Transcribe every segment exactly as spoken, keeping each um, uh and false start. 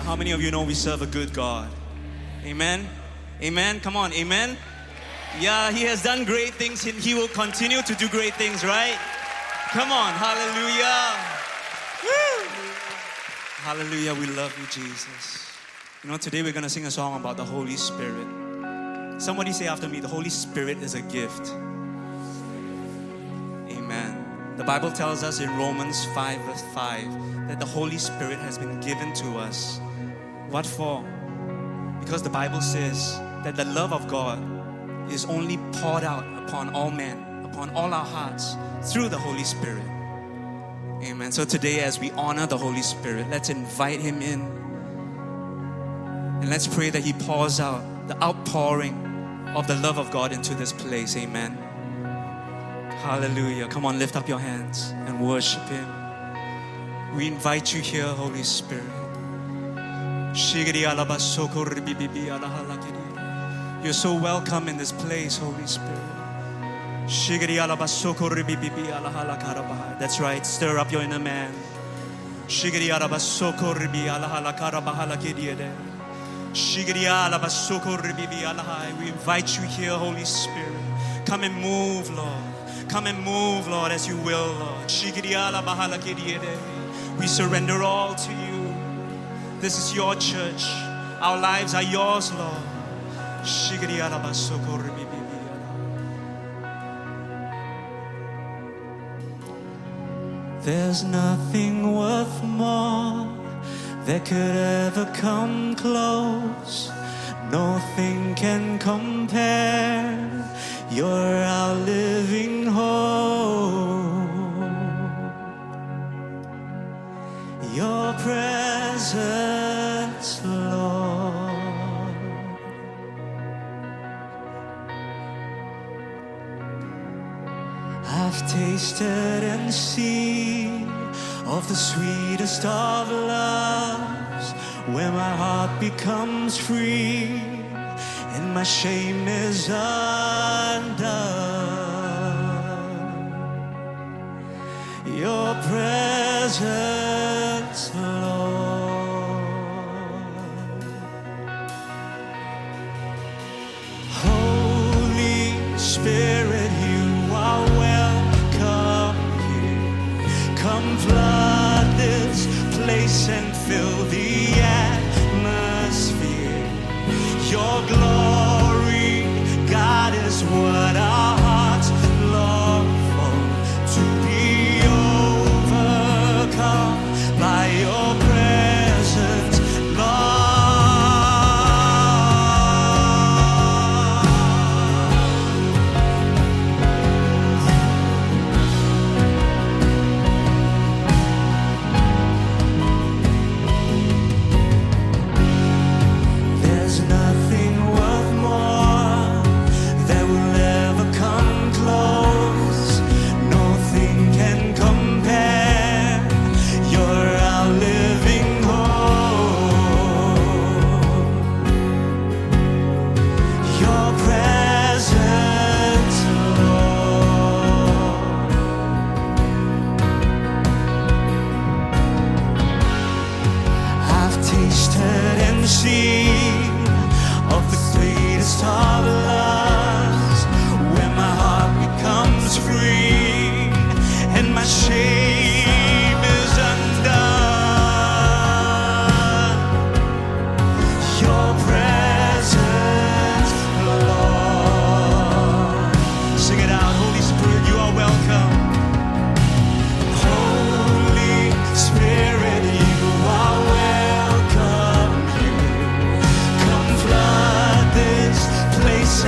How many of you know we serve a good God? Amen? Amen? Come on, amen? Yeah, He has done great things. He will continue to do great things, right? Come on, hallelujah. Woo. Hallelujah, we love you, Jesus. You know, today we're going to sing a song about the Holy Spirit. Somebody say after me, the Holy Spirit is a gift. Amen. The Bible tells us in Romans five verse five that the Holy Spirit has been given to us. What for? Because the Bible says that the love of God is only poured out upon all men, upon all our hearts, through the Holy Spirit. Amen. So today, as we honor the Holy Spirit, let's invite Him in. And let's pray that He pours out the outpouring of the love of God into this place. Amen. Hallelujah. Come on, lift up your hands and worship Him. We invite you here, Holy Spirit. You're so welcome in this place, Holy Spirit. That's right, stir up your inner man. We invite you here, Holy Spirit. Come and move, Lord. Come and move, Lord, as you will, Lord. We surrender all to you. This is your church. Our lives are yours, Lord. There's nothing worth more that could ever come close. Nothing can compare. You're our living hope. Your presence, Lord. I've tasted and seen of the sweetest of loves, where my heart becomes free and my shame is undone. Your presence, Lord. Holy Spirit, you are welcome here. Come flood this place and fill the atmosphere. Your glory, God, is what our hearts long for. To be overcome by your presence, Lord. There's nothing worth more that will ever come close. Nothing can compare. You're our living hope. Your presence, Lord. I've tasted and seen of the sweetest of loves, where my heart becomes free and my shame is undone. Your presence, Lord. Sing it out, Holy Spirit, you are welcome. Holy Spirit, you are welcome here. Come flood this place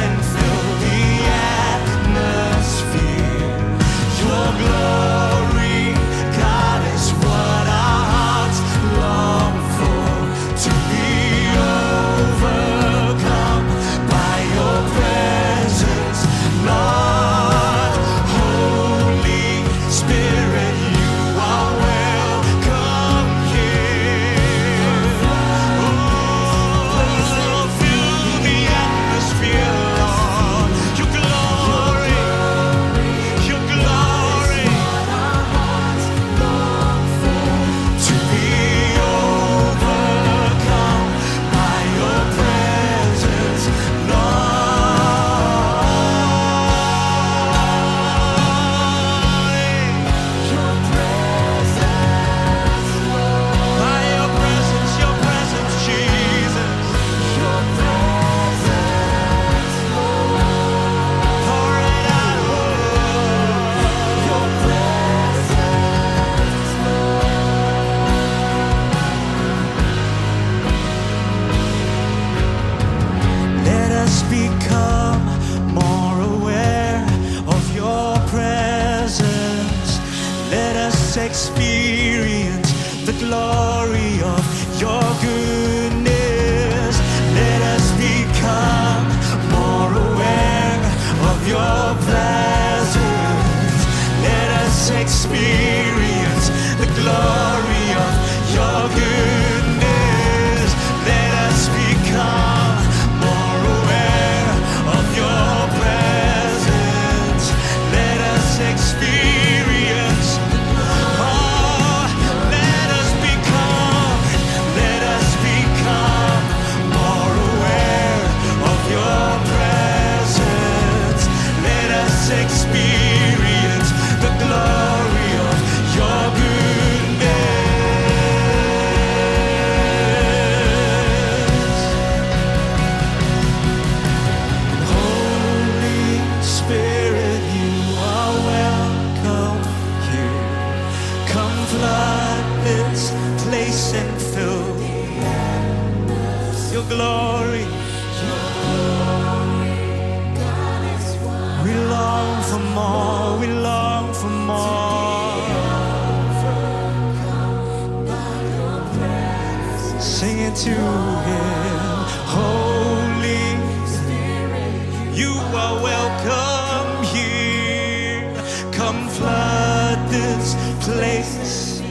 your glory. We long for more, we long for more. Sing it to Him. Holy Spirit, you are welcome here. Come flood this place.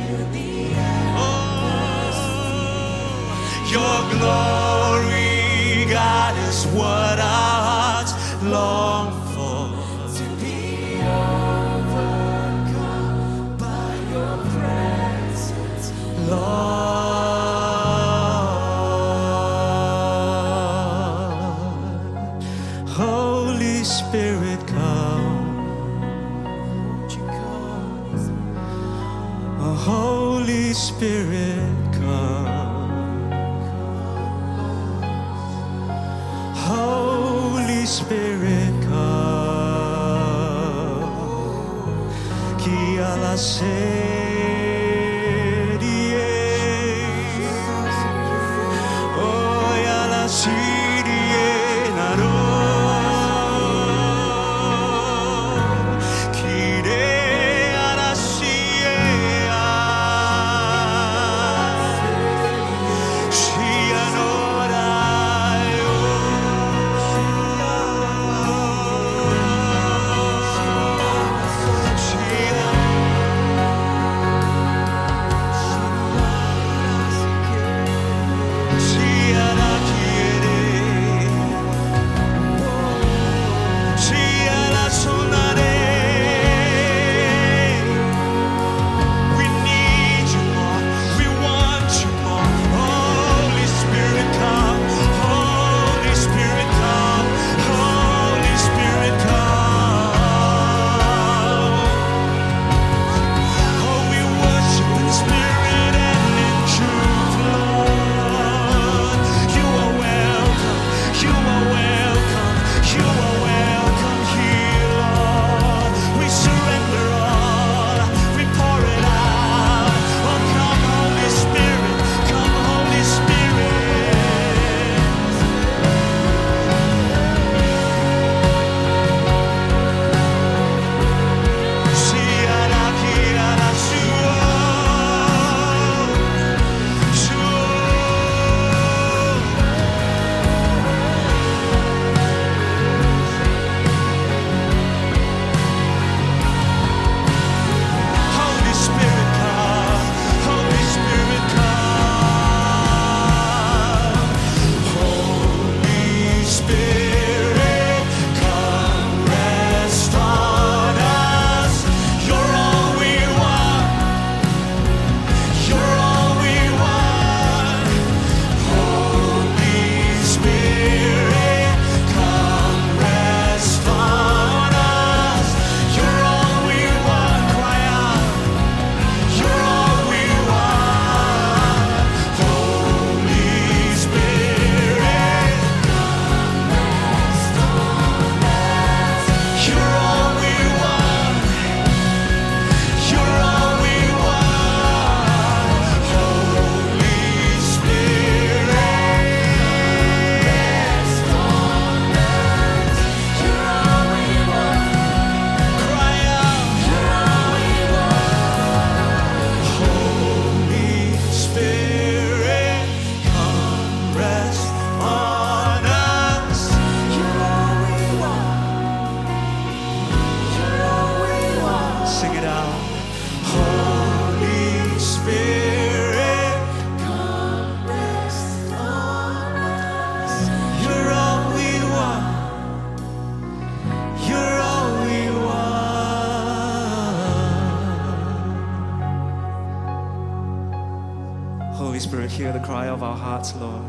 Oh, your glory, God, is what our hearts long for. To be overcome by your presence, Lord. Holy Spirit, come. Won't you come? Oh, Holy Spirit, come. Holy Spirit, come. Qui a la sede. Oh, ya la sede. Holy Spirit, hear the cry of our hearts, Lord.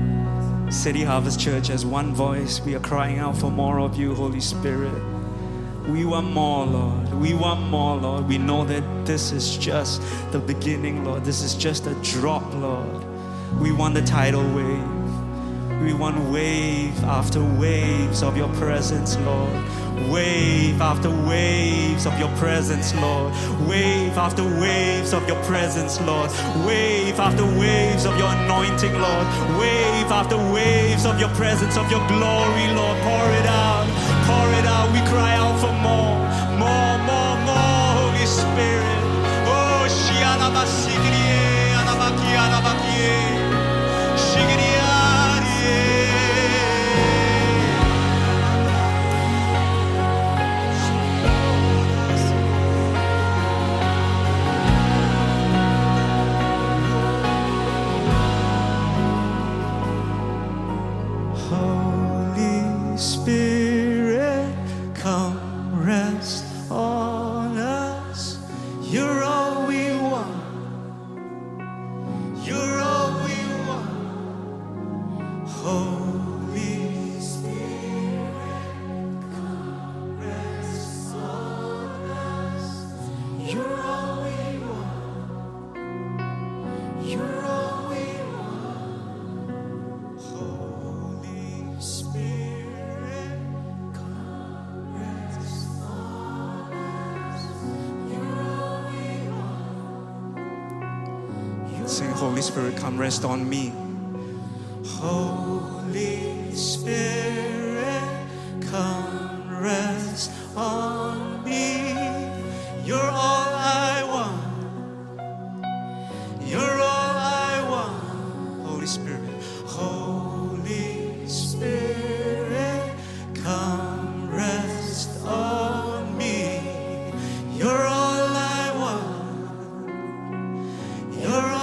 City Harvest Church, as one voice, we are crying out for more of you, Holy Spirit. We want more, Lord. We want more, Lord. We know that this is just the beginning, Lord. This is just a drop, Lord. We want the tidal wave. We want wave after waves of your presence, Lord. Wave after waves of your presence, Lord. Wave after waves of your presence, Lord. Wave after waves of your anointing. anointing, Lord. Wave after waves of your presence, of your glory, Lord. Pour it out, pour it out. We cry out for more, more, more, more, Holy Spirit. Oh, Shiana Basikriye, Anabaki, Anabaki, Shigriye. Spirit, come rest on us. You're all we want. You're all we want. Holy Spirit, come rest on us. You're all we want. You're all we want. Holy Spirit. Sing, Holy Spirit, come rest on me. Holy Spirit, come rest on me. You're all I want. You're all I want. Holy Spirit, Holy Spirit, come rest on me. You're all I want. You're all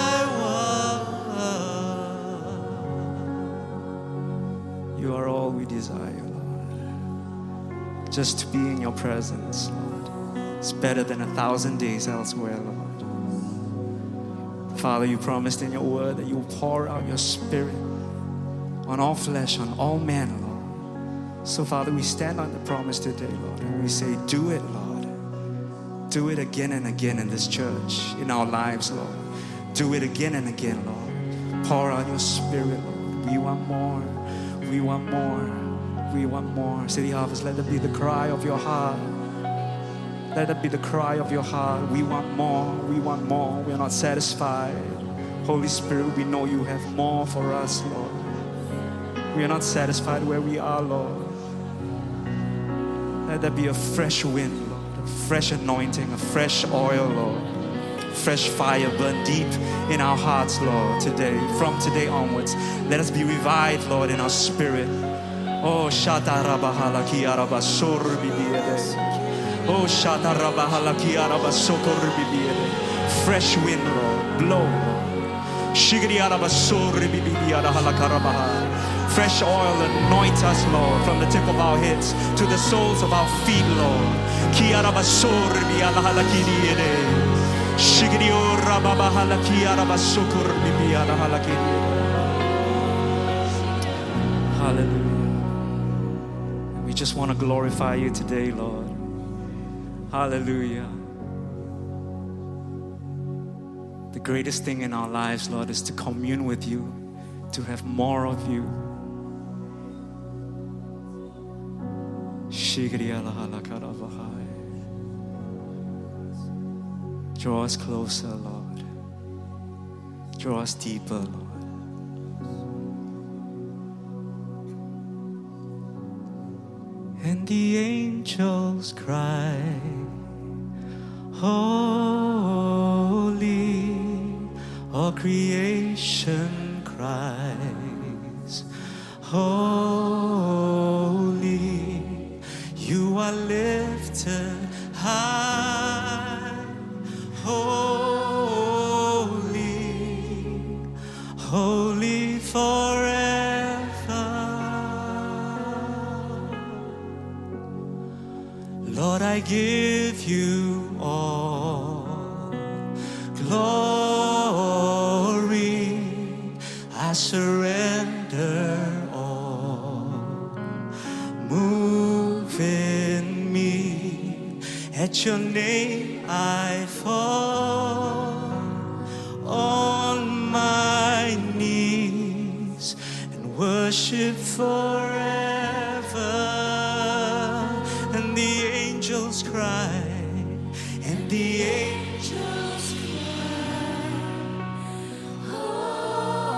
You are all we desire, Lord. Just to be in your presence, Lord. It's better than a thousand days elsewhere, Lord. Father, you promised in your word that you will pour out your Spirit on all flesh, on all men, Lord. So, Father, we stand on the promise today, Lord, and we say, do it, Lord. Do it again and again in this church, in our lives, Lord. Do it again and again, Lord. Pour out your Spirit, Lord. We want more. We want more. We want more. City Harvest, let that be the cry of your heart. Let that be the cry of your heart. We want more. We want more. We are not satisfied. Holy Spirit, we know you have more for us, Lord. We are not satisfied where we are, Lord. Let there be a fresh wind, Lord. A fresh anointing, a fresh oil, Lord. Fresh fire burn deep in our hearts, Lord, today. From today onwards, let us be revived, Lord, in our spirit. Oh, Shata Rabahala Kiaraba Sorbibiede. Oh, Shata Rabahala Kiaraba Sokorbibiede. Fresh wind, Lord, blow, Lord. Shigri Araba Sorbibiada Halakarabaha. Fresh oil, anoint us, Lord, from the tip of our heads to the soles of our feet, Lord. Kiaraba Sorbibiada Halakidiede. Shigrio Rababahala Kiaraba Sokorbibiada Halakidiede. Hallelujah. We just want to glorify you today, Lord. Hallelujah. The greatest thing in our lives, Lord, is to commune with you, to have more of you. Draw us closer, Lord. Draw us deeper, Lord. And the angels cry, holy, all creation cries, holy, you are lifted high, holy, holy forever. Lord, I give you all glory. I surrender all. Move in me. At your name I fall on my knees and worship forever. And the angels cry, and the angels cry, holy,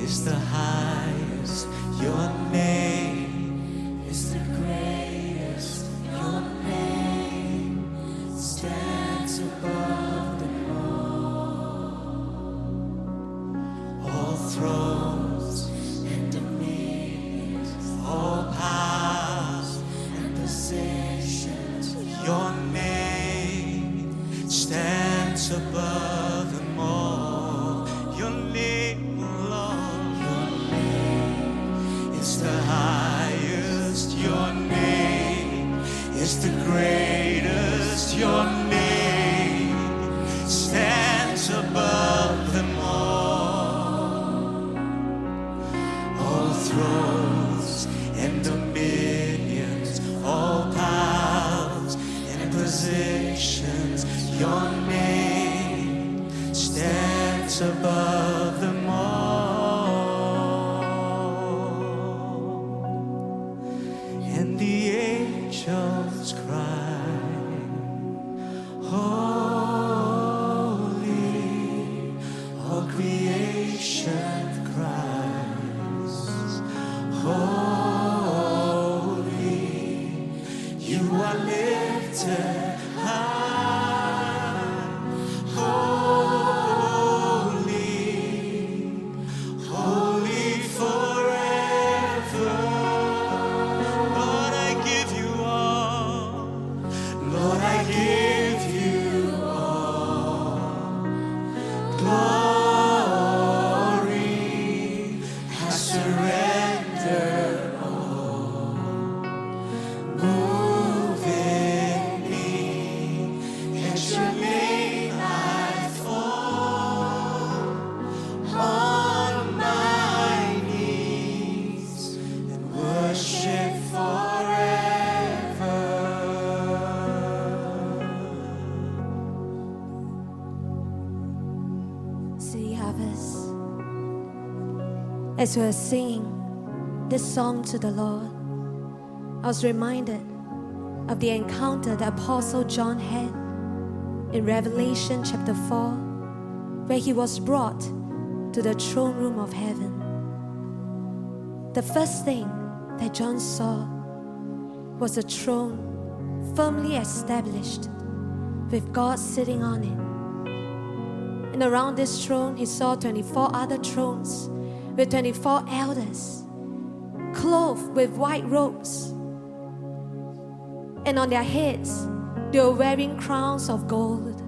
is the highest. Your name is the greatest. Your name stands above them all. All thrones and dominions, all powers and positions. Your name stands above them all. Your name, Lord, your name is the highest. Your name is the greatest. Your name stands above them all. All thrones and dominions, all powers and positions. Your name stands above them all. And the angels cry, holy. All creation cries, holy. You are lifted high, holy, holy forever. Lord, I give you all. Lord, I give you all. Glory, I surrender all. Move in me, at your name I fall on my knees and worship forever. City Harvest, as we were singing this song to the Lord, I was reminded of the encounter the Apostle John had in Revelation chapter four, where he was brought to the throne room of heaven. The first thing that John saw was a throne firmly established with God sitting on it. And around this throne, he saw twenty-four other thrones with twenty-four elders, clothed with white robes. And on their heads, they were wearing crowns of gold.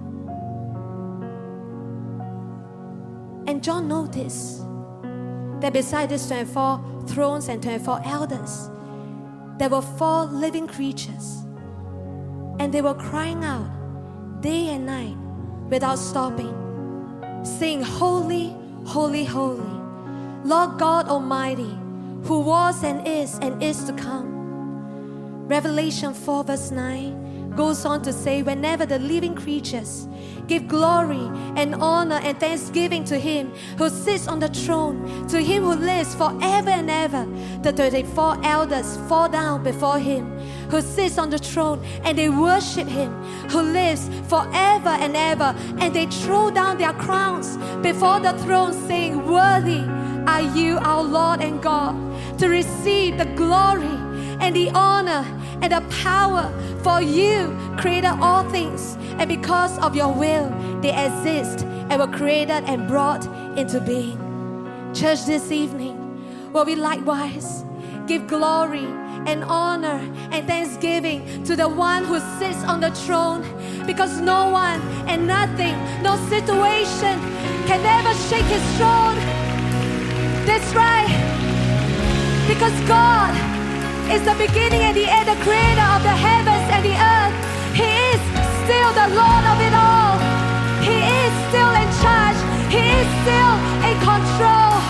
And John noticed that beside these twenty-four thrones and twenty-four elders, there were four living creatures. And they were crying out day and night without stopping, saying, holy, holy, holy, Lord God Almighty, who was and is and is to come. Revelation four verse nine goes on to say, whenever the living creatures give glory and honor and thanksgiving to him who sits on the throne, to him who lives forever and ever, the twenty-four elders fall down before him who sits on the throne, and they worship him who lives forever and ever, and they throw down their crowns before the throne, saying, worthy are you, our Lord and God, to receive the glory and the honor and the power, for you created all things, and because of your will they exist and were created and brought into being. Church, this evening, will we likewise give glory and honor and thanksgiving to the one who sits on the throne, because no one and nothing, no situation can ever shake his throne. That's right, because God is the beginning and the end, the creator of the heavens and the earth. He is still the Lord of it all. He is still in charge. He is still in control.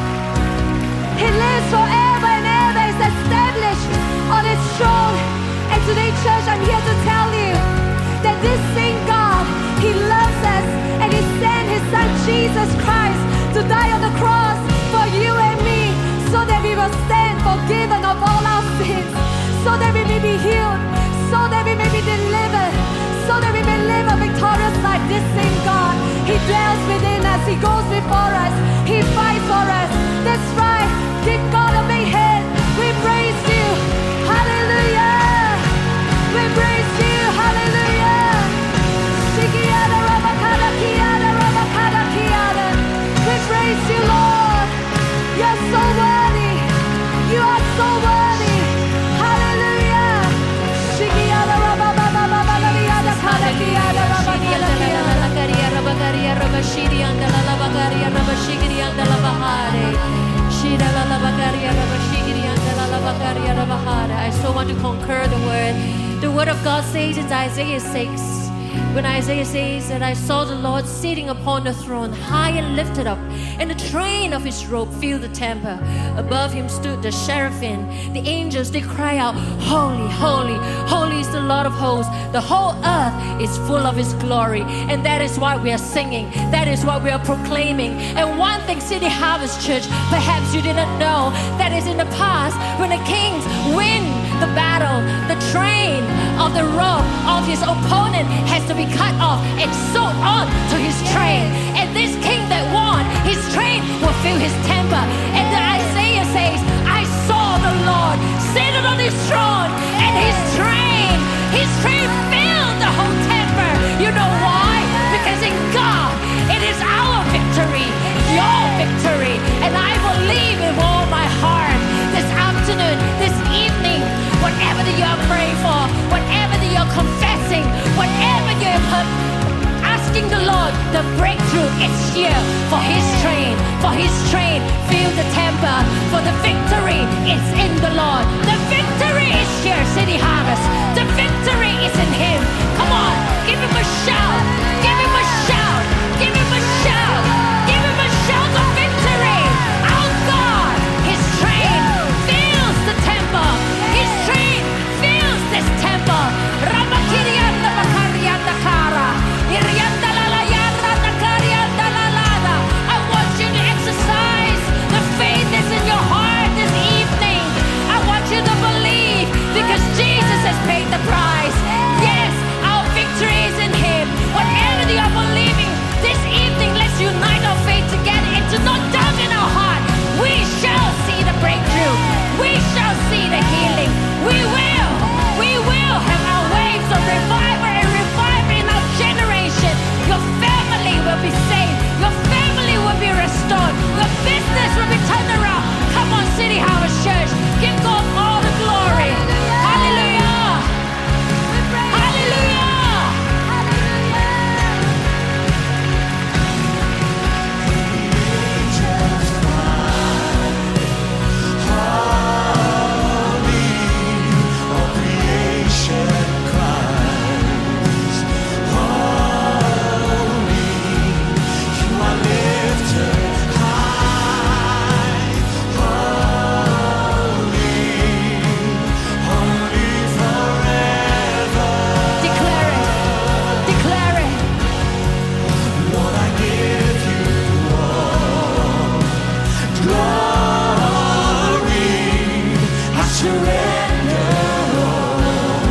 He lives forever and ever, is established on his throne. And today, church, I'm here to tell you that this same God, he loves us, and he sent his son Jesus Christ to die on the cross for you and me, so that we will stand forgiven of all our sins, so that we may be healed, so that we may be delivered, so that we may live a victorious life. This same God, he dwells within us, he goes before us, he fights for us. bakaria rabashigiri andala bahare. Shira la la bakaria rabashigiri andala la bakaria rabahara. I so want to concur the word. The word of God says in Isaiah six, when Isaiah says that I saw the Lord sitting upon the throne, high and lifted up, and the train of his robe filled the temple. Above him stood the seraphim. The angels, they cry out, holy, holy, holy is the Lord of hosts. The whole earth is full of his glory. And that is why we are singing. That is what we are proclaiming. And one thing, City Harvest Church, perhaps you didn't know, that is in the past, when the kings win the battle, the train of the robe of his opponent has to be cut off and sewed on to his train. And this king that won, his train will fill his temple. And the Isaiah says, I saw the Lord seated on his throne, and his train, his train filled the whole temple. You know why? Because in God, it is our victory, your victory. And I believe with all my heart this afternoon, this evening, whatever that you are praying for, whatever that you're confessing, whatever you're asking the Lord, the breakthrough is here for his train, for his train, fill the temple, for the victory is in the Lord. The victory is here, City Harvest. The victory is in him. Come on, give him a shout, give him a shout, give him a shout, give him a shout of victory. Our God, his train fills the temple. His train fills this temple. Ramakirianda bakarianda kara. Irianda lalayanda nakarianda lalada. I want you to exercise the faith that's in your heart this evening. I want you to believe, because Jesus has paid the price. Yes, our victory is in him. Whatever you are believing this evening, let's unite our faith together and to not doubt in our heart. We shall see the breakthrough. We shall see the healing. We will. We will have our waves of revival and revival in our generation. Your family will be saved. Your family will be restored. Your business will be turned around. Come on, City Harvest Church. Give God all the glory. Hallelujah. Hallelujah. Declare it. Declare it. Lord, I give you all glory. I surrender all.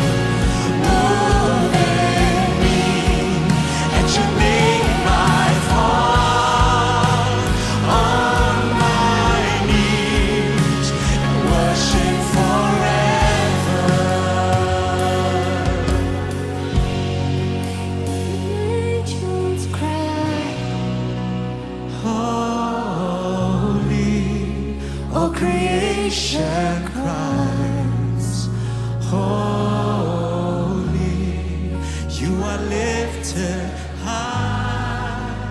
Move in me, and you make my fall on my knees and worship forever. Angels cry. Holy, all creation cries. Holy, you are lifted high.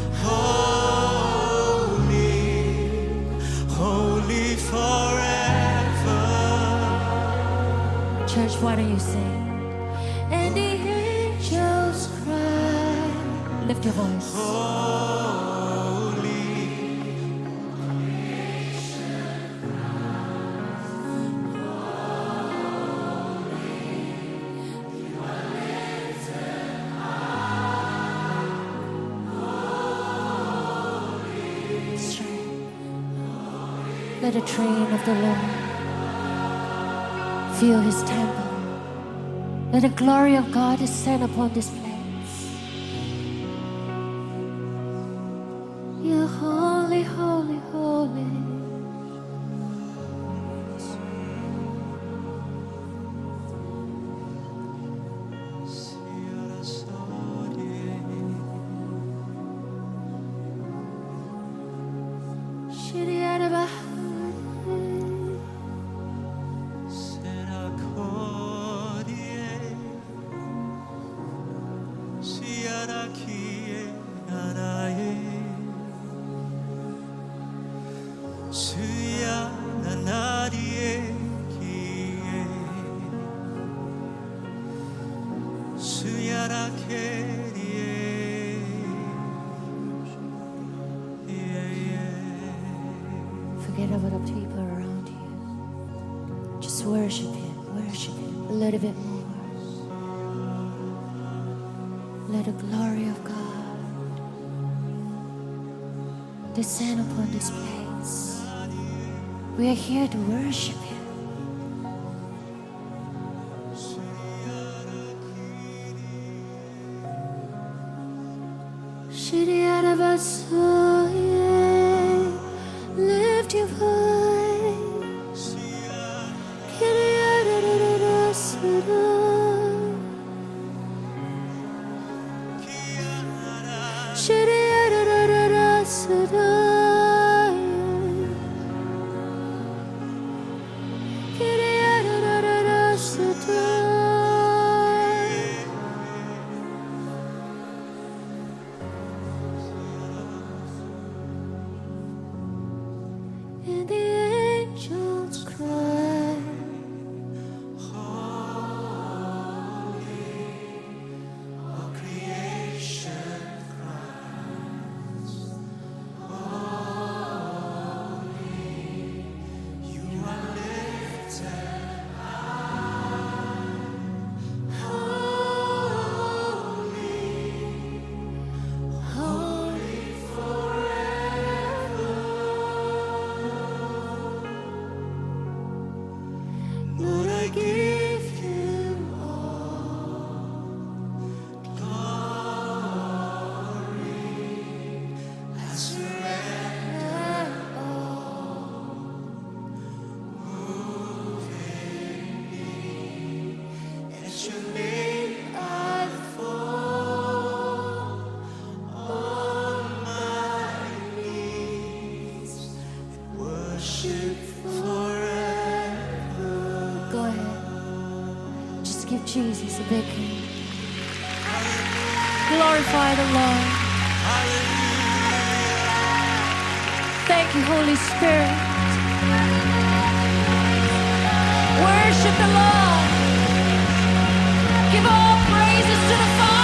Holy, holy forever. Church, why don't you sing? And the angels cry. Lift your voice. Holy, Let the train of the Lord fill his temple. Let the glory of God descend upon this place. You're holy, holy, holy. Forget about the people around you. Just worship Him, worship Him a little bit more. Let the glory of God descend upon this place. We are here to worship Him. Lift your voice. And the angels cry, holy, all creation cries, holy, you are lifted high, holy, holy forever. Lord, I give Him all glory. I surrender all. Move in me. At your name I fall on my knees and worship forever. Go ahead. Just give Jesus a big hand. Glorify the Lord. Thank you, Holy Spirit. Worship the Lord. Give all praises to the Father.